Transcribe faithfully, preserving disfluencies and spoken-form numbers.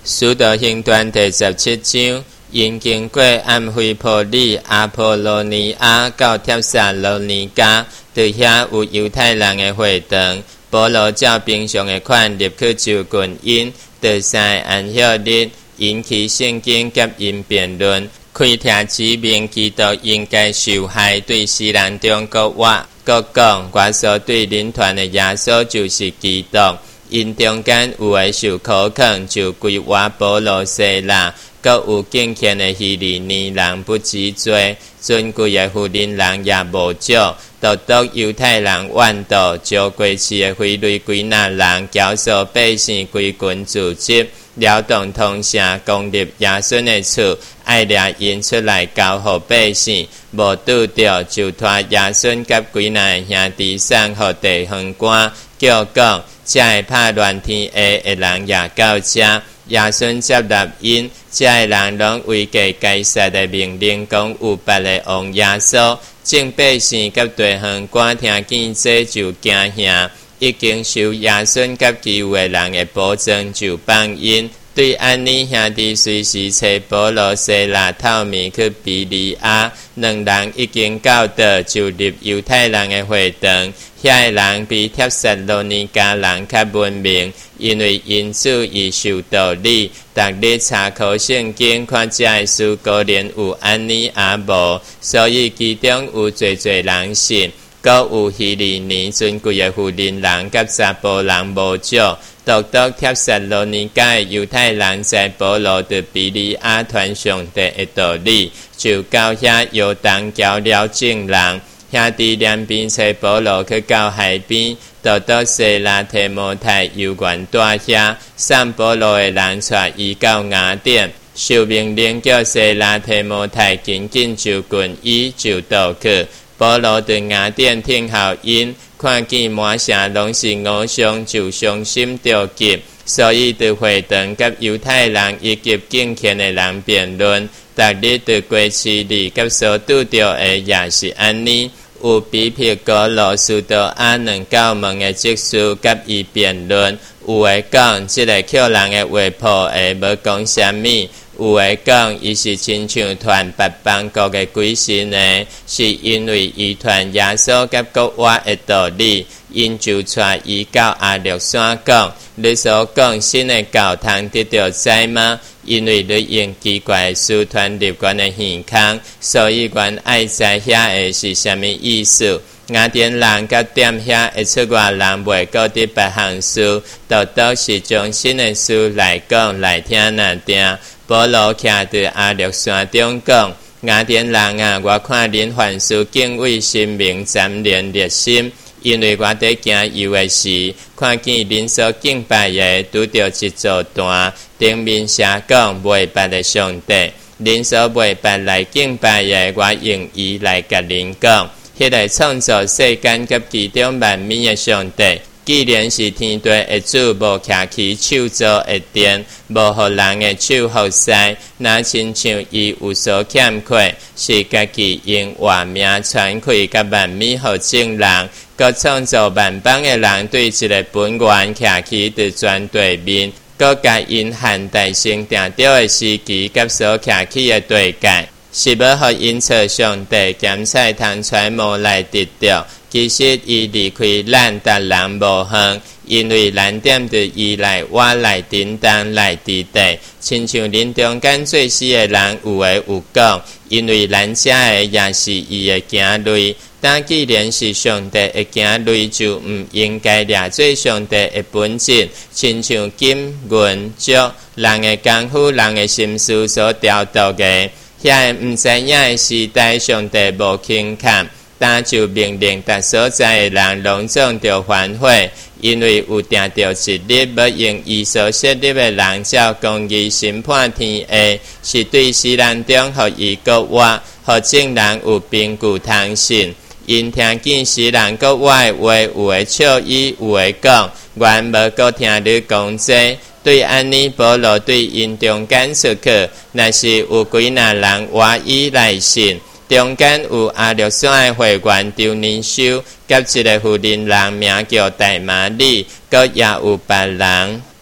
使徒行传第十七章，因经过安菲波里、阿波罗尼亚到帖撒罗尼迦，在遐有犹太人的会堂。保罗照平常的款入去就近因，在三安息日引起圣经甲因辩论，开听指明基督应该受害，对世人中国话，各讲我所对恁团的耶稣就是基督。因中间有的受苦坑，就规划保罗西拉，各有敬虔的希利尼人不知罪，尊贵的福林人也无少，独独犹太人怨妒，招过市的非类归纳人，教唆百姓归群自执，撩动通城，攻入耶稣的厝，爱掠因出来交予百姓，无拄着就拖耶稣甲几那兄弟送予地方官，叫讲这会拍乱天下的人也到这，耶稣接纳因，这个人拢违背该撒的命令，讲有别的王耶稣，众百姓甲地方官听见这就惊吓，已经受耶稣甲其余的人的保证，就放因。对安尼兄弟随时找保罗西拉透明去比利亚，两人已经到达，就入犹太人的会堂。遐个人比帖撒罗尼迦人较文明，因为因主已受道理，逐日查考圣经，看这个事果然有安尼也无，所以其中有侪侪人信，阁有希利尼尊贵的福林人甲查甫人无少。独独帖撒罗尼迦的犹太人在保罗的比利亚传上帝的道理，就到遐约旦交了众人。兄弟两边找保罗去到海边，独独西拉提摩太犹原住遐，送保罗的人带伊到雅典，受命令叫西拉提摩太紧紧就近伊就倒去。保罗在雅典听候因，看见满城拢是偶像，就伤心着急，所以在会堂甲犹太人以及敬虔的人辩论，逐日在过市里甲所拄着的也是安尼。有比撇哥罗斯多阿两教门的职事甲伊辩论，有的讲这个扣人的话破的无讲啥物，有的讲伊是亲像传别邦国的鬼神的，是因为伊传耶稣甲国话的道理，因就带伊到阿略山讲，你所讲新的教堂得到知吗？因为你用奇怪的事传入关的耳孔，所以阮爱知遐的是啥物意思。雅典人甲点遐会出外人袂过伫别项事，独独是将新的事来讲来听那定。保罗徛伫阿略山中讲，雅典人啊，我看恁凡事敬畏神明，沾连热心。因为我在行游的时，看见恁所敬拜的拄着一座坛，顶面写讲袂捌的上帝。恁所袂捌来敬拜的，我用伊来甲恁讲，迄个创造世间甲其中万物的上帝。既然是天地的主，无徛其手做的殿，无互人的手服侍，那亲像伊有所欠缺，是家己用话名传开甲万物互众人，佮创造万邦的人对一个本源徛起伫全地面，佮甲因汉大成定着的时期甲所徛起的地界，是要互因找上帝检测通揣摩来得着。其实伊离开咱达人无远，因为咱点着伊来我来叮当来伫地，亲像恁中间最死的人有诶有讲，因为咱遮的也是伊的囝类。但既然是上帝的囝类，就毋应该掠做上帝的本质，亲像金银石人的功夫、人的心思所雕琢的，遐个毋知影的时代，上帝无轻看。但就命令达所在的人拢总着反悔，因为有定着一日要用伊所设立的人照公义审判天下，是对世人中互伊国话，互众人有凭据通信。因听见世人国话的话，有的笑伊，有的讲，原无搁听你讲这。对安尼，保罗对因中间出去，若是有几那人话伊来信。中间有阿略山的会员丢年修，甲一个福林人名叫大马利，阁也有别人。